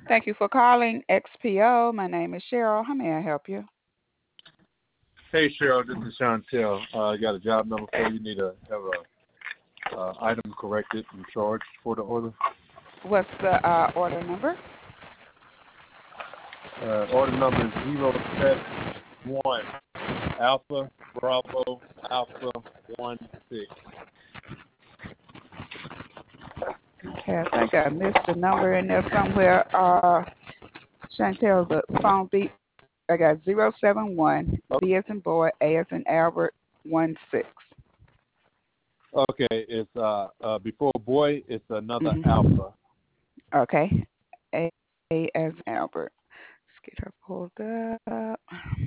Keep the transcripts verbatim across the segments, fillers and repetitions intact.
Thank you for calling X P O. My name is Cheryl. How may I help you? Hey Cheryl, this is Chantel. Uh, I got a job number for you. Need to have a uh, item corrected and charged for the order. What's the uh, order number? Uh, order number is zero seven one Alpha Bravo Alpha one six. Okay, I think I missed the number in there somewhere. Uh, Chantel, the phone beat. I got zero seven one B as in boy, A as in Albert, one six. Okay, it's uh, uh before boy, it's another Mm-hmm. Alpha. Okay, A, A as in Albert. Let's get her pulled up.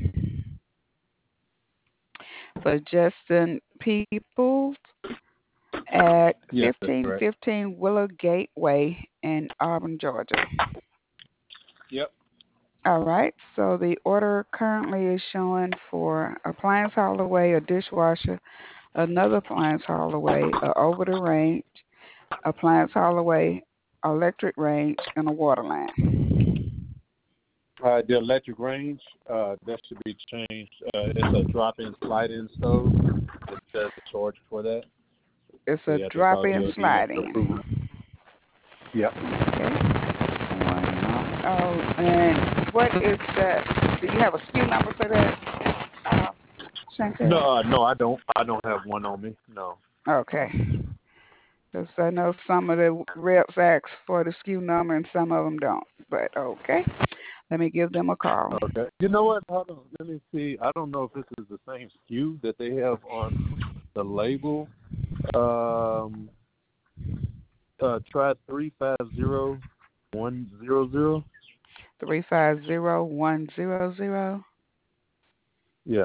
For Justin Peoples at Yes, that's fifteen correct. fifteen Willow Gateway in Auburn, Georgia. Yep. All right, so the order currently is showing for appliance haul away, a dishwasher, another appliance haul away, a over the range, appliance haul away, electric range, and a water line. Uh, the electric range, uh, that should be changed. Uh, it's a drop-in slide-in stove. It says the charge for that. It's So a yeah, that's drop all in you'll need slide is approval. in. Yep. Okay. Oh, and what is that? Do you have a S K U number for that, uh, No, Chantel? uh, no, I don't. I don't have one on me. No. Okay. Because I know some of the reps ask for the S K U number and some of them don't. But okay, let me give them a call. Okay. You know what? Hold on. Let me see. I don't know if this is the same S K U that they have on the label. Um, uh, try three five zero one zero zero. Three five zero one zero zero. Yeah.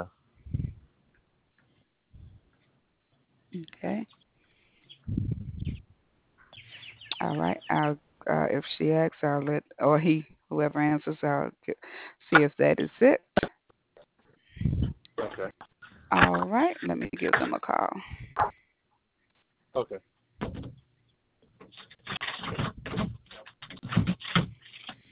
Okay. All right. I'll uh, if she asks, I'll let or he whoever answers, I'll get, see if that is it. Okay. All right. Let me give them a call. Okay.